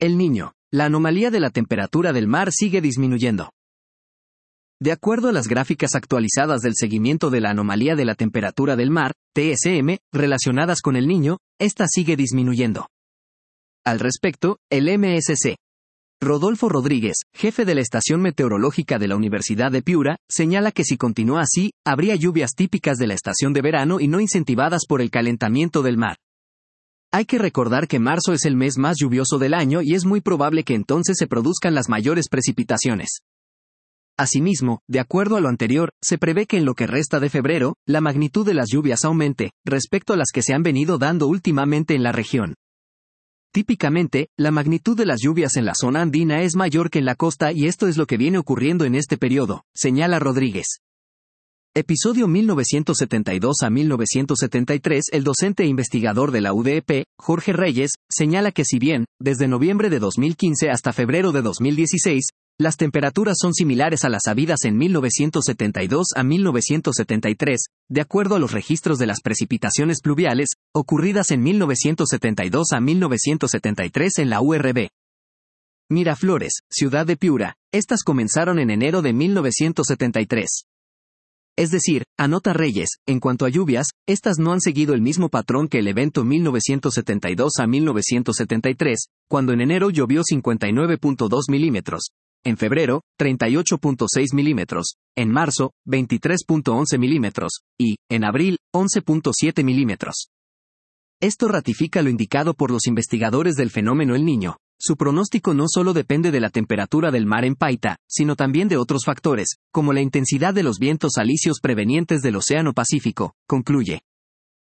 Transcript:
El Niño. La anomalía de la temperatura del mar sigue disminuyendo. De acuerdo a las gráficas actualizadas del seguimiento de la anomalía de la temperatura del mar, TSM, relacionadas con El Niño, esta sigue disminuyendo. Al respecto, el MSC. Rodolfo Rodríguez, jefe de la estación meteorológica de la Universidad de Piura, señala que si continúa así, habría lluvias típicas de la estación de verano y no incentivadas por el calentamiento del mar. Hay que recordar que marzo es el mes más lluvioso del año y es muy probable que entonces se produzcan las mayores precipitaciones. Asimismo, de acuerdo a lo anterior, se prevé que en lo que resta de febrero, la magnitud de las lluvias aumente, respecto a las que se han venido dando últimamente en la región. Típicamente, la magnitud de las lluvias en la zona andina es mayor que en la costa y esto es lo que viene ocurriendo en este periodo, señala Rodríguez. Episodio 1972 a 1973. El docente e investigador de la UDEP, Jorge Reyes, señala que si bien, desde noviembre de 2015 hasta febrero de 2016, las temperaturas son similares a las habidas en 1972 a 1973, de acuerdo a los registros de las precipitaciones pluviales, ocurridas en 1972 a 1973 en la URB. Miraflores, ciudad de Piura, estas comenzaron en enero de 1973. Es decir, anota Reyes, en cuanto a lluvias, estas no han seguido el mismo patrón que el evento 1972 a 1973, cuando en enero llovió 59.2 milímetros, en febrero, 38.6 milímetros, en marzo, 23.11 milímetros, y, en abril, 11.7 milímetros. Esto ratifica lo indicado por los investigadores del fenómeno El Niño. Su pronóstico no solo depende de la temperatura del mar en Paita, sino también de otros factores, como la intensidad de los vientos alisios prevenientes del Océano Pacífico, concluye.